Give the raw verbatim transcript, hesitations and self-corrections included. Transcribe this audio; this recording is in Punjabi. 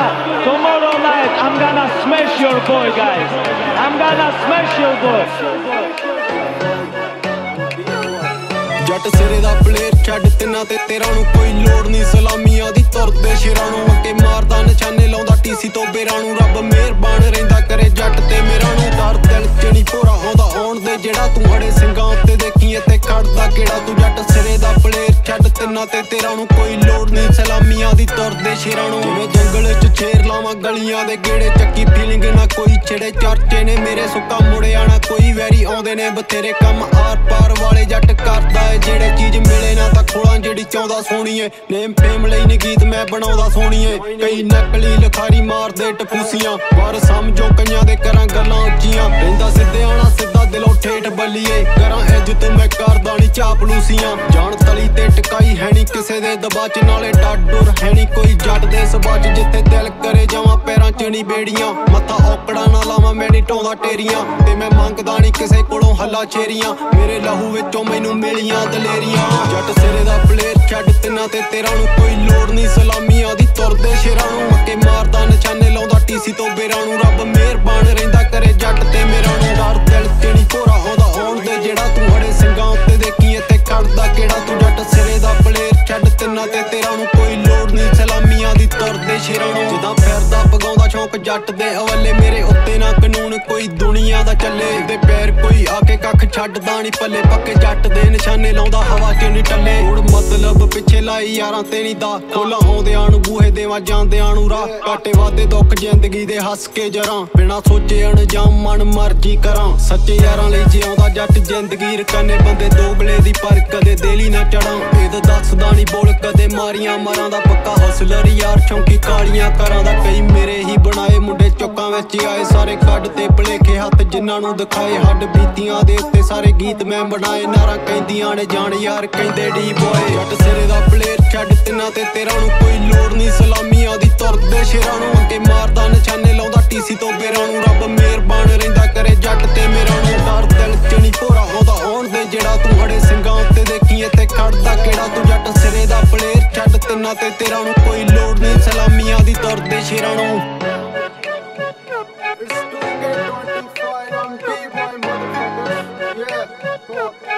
Tomorrow night I'm gonna smash your boy, guys. I'm gonna smash your boy. ਜੱਟ ਸਿਰੇ ਦਾ ਪਲੇਅਰ ਛੱਡ ਤਿੰਨਾਂ ਤੇ ਤੇਰਾਂ ਨੂੰ ਕੋਈ ਲੋੜ ਨਹੀਂ ਸਲਾਮੀਆਂ ਦੀ ਤੁਰਦੇ ਸ਼ੇਰਾਂ ਨੂੰ ਅੱਗੇ ਮਾਰਦਾ ਨਿਸ਼ਾਨੇ ਲਾਉਂਦਾ ਟੀਸੀ ਤੋਂ ਬੇਰਾਂ ਨੂੰ ਰੱਬ ਮਿਹਰਬਾਨ ਰਹਿੰਦਾ ਕਰੇ ਜੱਟ ਤੇ ਮੇਰਾ ਨੂੰ ਡਰ ਦਿਲ ਚ ਨਹੀਂ ਭੋਰਾ ਆਉਂਦਾ ਆਉਣ ਦੇ ਜਿਹੜਾ ਤੂੰ ਅੜੇ ਸਿੰਘਾਂ ਉੱਤੇ ਦੇਖੀ ਇੱਥੇ ਖੜਦਾ ਕਿਹੜਾ ਤੂੰ ਜੱਟ ਸਿਰੇ ਦਾ ਪਲੇਅਰ ਛੱਡ ਤਿੰਨਾਂ ਤੇ ਤੇਰਾਂ ਨੂੰ ਕੋਈ ਲੋੜ ਨਹੀਂ ਸਲਾਮੀਆਂ ਦੀ ਤੁਰਦੇ ਸ਼ੇਰਾਂ ਨੂੰ ਜਿਵੇਂ ਜੰਗਲ ਚ ਸ਼ੇਰ ਲਾਵਾਂ ਗਲੀਆਂ ਦੇ ਗੇੜੇ ਚੱਕੀ ਫੀਲਿੰਗ ਨਾ ਕੋਈ ਛੇੜੇ ਚਰਚੇ ਨੇ ਮੇਰੇ ਸੁੱਕਾ ਮੁੜਿਆ ਨਾ ਕੋਈ ਵੈਰੀ ਆਉਂਦੇ ਨੇ ਬਥੇਰੇ ਕੰਮ ਆਰ ਪਾਰ ਵਾਲੇ ਜੱਟ ਕਰਦਾ ਏ ਜਿਹੜੇ ਚੀਜ਼ ਮਿਲੇ ਨਾ ਤਾਂ ਖੋਲਾਂ ਜਿਹੜੀ ਚਾਹੁੰਦਾ ਸੋਣੀਏ ਨੇਮ ਫੇਮ ਲਈ ਨੀ ਗੀਤ ਮੈਂ ਬਣਾਉਂਦਾ ਸੋਣੀਏ ਕਈ ਨਕਲੀ ਲਖਾਰੀ ਮਾਰਦੇ ਟਪੂਸੀਆਂ ਪਰ ਸਮਝੋ ਕਈਆਂ ਦੇ ਕਰਾਂ ਗੱਲਾਂ ਉੱਚੀਆਂ ਰਹਿੰਦਾ ਸਿੱਧੇ ਆਣਾ ਸਿੱਧਾ ਦਿਲੋਂ ਠੇਠ ਬੱਲੀਏ ਕਰਾਂ ਇੱਜ਼ਤ ਮੈਂ ਕਰਦਾ ਨੀ ਚਾਪਲੂਸੀਆਂ ਜਾਣ ਤਲੀ ਤੇ ਟਕਾਈ ਹੈ ਨੀ ਕਿਸੇ ਦੇ ਦਬਾ ਚ ਨਾਲੇ ਡਾਡੁਰ ਹੈ ਨੀ ਕੋਈ ਜੱਟ ਦੇ ਸਬਾ ਚ ਜਿੱਥੇ ਦਿਲ ਕਰੇ ਜਾਵਾਂ ਪੈਰਾਂ ਚ ਨੀ ਬੇੜੀਆਂ ਮੱਥਾ ਔਕੜਾ ਨਾ ਲਾਵਾਂ ਮੈਂ ਨੀ ਢਾਉਂਦਾ ਟੇਰੀਆਂ ਤੇ ਮੈਂ ਮੰਗਦਾ ਨੀ ਕਿਸੇ ਕੋਲੋਂ ਹੱਲਾ ਛੇਰੀਆਂ ਮੇਰੇ ਲਹੂ ਵਿੱਚੋਂ ਮੈਨੂੰ ਮਿਲੀਆਂ ਦਲੇਰੀਆਂ ਜੱਟ ਸਿਰੇ ਦਾ ਪਲੇਅਰ ਛੱਡ ਤਿੰਨਾਂ ਤੇ ਤੇਰਾਂ ਨੂੰ ਕੋਈ ਲੋੜ ਨਹੀਂ ਸਲਾਮੀਆਂ ਦੀ ਤੁਰਦੇ ਸ਼ੇਰਾਂ ਨੂੰ ਅੱਗੇ ਮਾਰਦਾ ਨਿਸ਼ਾਨੇ ਲਾਉਂਦਾ ਟੀਸੀ ਤੋਂ ਬੇਰਾਂ ਨੂੰ ਰੱਬ ਮਿਹਰਬਾਨ ਰਹਿੰਦਾ ਕਰੇ ਜੱਟ ਤੇ ਮੇਰਾ ਨੂੰ ਡਰ ਦਿਲ ਚ ਨਹੀਂ ਭੋਰਾ ਆਉਂਦਾ ਆਉਣ ਦੇ ਜਿਹੜਾ ਤੂੰ ਅੜੇ ਸਿੰਘਾਂ ਉੱਤੇ ਦੇਖੀ ਇੱਥੇ ਖੜਦਾ ਕਿਹੜਾ ਤੂੰ ਜੱਟ ਸਿਰੇ ਦਾ ਪਲੇਅਰ ਛੱਡ ਤਿੰਨਾਂ ਤੇ ਤੇਰਾਂ ਨੂੰ ਕੋਈ ਲੋੜ ਨਹੀਂ ਸਲਾਮੀਆਂ ਦੀ ਤੁਰਦੇ ਸ਼ੇਰਾਂ ਨੂੰ ਜਿੱਦਾਂ ਫਿਰਦਾ ਪਗਾਉਂਦਾ ਸ਼ੌਂਕ ਜੱਟ ਦੇ ਅਵੱਲੇ ਮੇਰੇ ਉੱਤੇ ਨਾ ਕਾਨੂੰਨ ਕੋਈ ਦੁਨੀਆ ਦਾ ਚੱਲੇ ਤੇ ਪੈਰ ਕੋਈ ਆ ਕੇ ਕੱਖ ਛੱਡਦਾ ਨਹੀਂ ਪੱਲੇ ਪੱਕੇ ਜੱਟ ਦੇ ਨਿਸ਼ਾਨੇ ਲਾਉਂਦਾ ਹਵਾ ਚ ਨਹੀਂ ਟੱਲੇ ਹੁਣ ਮਤਲਬ ਪਿੱਛੇ ਲਾਈ ਯਾਰਾਂ ਤੇ ਨਹੀਂ ਦਾ ਖੋਲਾਂ ਆਉਂਦਿਆਂ ਨੂੰ ਬੂਹੇ ਦੇਵਾਂ ਜਾਂਦਿਆਂ ਨੂੰ ਰਾਹ ਘਾਟੇ ਵਾਦੇ ਦੁੱਖ ਜ਼ਿੰਦਗੀ ਦੇ ਹੱਸ ਕੇ ਜਰਾਂ ਬਿਨਾਂ ਸੋਚੇ ਅਣਜਾਮ ਮਨ ਮਰਜੀ ਕਰਾਂ ਸੱਚੇ ਯਾਰਾਂ ਲਈ ਜਿਉਂਦਾ ਜੱਟ ਜ਼ਿੰਦਗੀ ਰਕਾਨੇ ਬੰਦੇ ਦੋਗਲੇ ਦੀ ਪਰ ਕਦੇ ਦਿਲ ਹੀ ਨਾ ਚੜਾਂ ਇਹ ਦੱਸਦਾ ਨਹੀਂ ਬੋਲ ਕਦੇ ਮਾਰੀਆਂ ਮਾਰਾਂ ਦਾ ਪੱਕਾ ਹੌਸਲਰ ਯਾਰ ਚੌਂਕੀ ਕਾਲੀਆਂ ਕਰਾਂ ਦਾ ਕਈ ਮੇਰੇ ਹੀ ਬਣਾਏ ਮੁੰਡੇ ਚੌਕਾਂ ਵਿੱਚ ਆਏ ਸਾਰੇ ਕੱਢ ਤੇ ਭਲੇਖੇ ਹੱਥ ਜਿਨ੍ਹਾਂ ਨੂੰ ਦਿਖਾਏ ਹੱਡ ਬੀਤੀਆਂ ਦੇ ਉੱਤੇ ਸਾਰੇ ਗੀਤ ਮੈਂ ਬਣਾਏ ਨਾਰਾ ਕਹਿੰਦੀਆਂ ਨੇ ਜਾਣ ਯਾਰ ਕਹਿੰਦੇ ਡੀ ਬੋਏ ਜੱਟ ਸਿਰੇ ਦਾ ਪਲੇਅਰ ਛੱਡ ਤਿੰਨਾਂ ਤੇ ਤੇਰਾਂ ਨੂੰ ਕੋਈ ਲੋੜ ਨਹੀਂ ਸਲਾਮੀਆਂ ਦੀ ਤੁਰਦੇ ਸ਼ੇਰਾਂ ਨੂੰ ਅੱਗੇ ਮਾਰਦਾ ਨਿਸ਼ਾਨੇ ਲਾਉਂਦਾ ਟੀਸੀ ਤੋਂ ਬੇਰਾਂ ਨੂੰ ਰੱਬ ਮਿਹਰਬਾਨ ਰਹਿੰਦਾ ਕਰੇ ਜੱਟ ਤੇ ਮੇਰਾ ਨੂੰ ਡਰ ਦਿਲ ਚ ਨਹੀਂ ਭੋਰਾ ਆਉਂਦਾ ਆਉਣ ਦੇ ਜਿਹੜਾ ਤੂੰ ਅੜੇ ਸਿੰਘਾਂ ਉੱਤੇ ਦੇਖੀ ਇੱਥੇ ਖੜਦਾ ਕਿਹੜਾ ਤੂੰ ਜੱਟ ਸਿਰੇ ਦਾ ਪਲੇਅਰ ਛੱਡ ਤਿੰਨਾਂ ਤੇ ਤੇਰਾਂ ਨੂੰ ਕੋਈ ਲੋੜ ਨਹੀਂ ਸਲਾਮੀਆਂ ਦੀ ਤੁਰਦੇ ਸ਼ੇਰਾਂ ਨੂੰ It's two K twenty-five on B-Boy, motherfuckers. Yeah.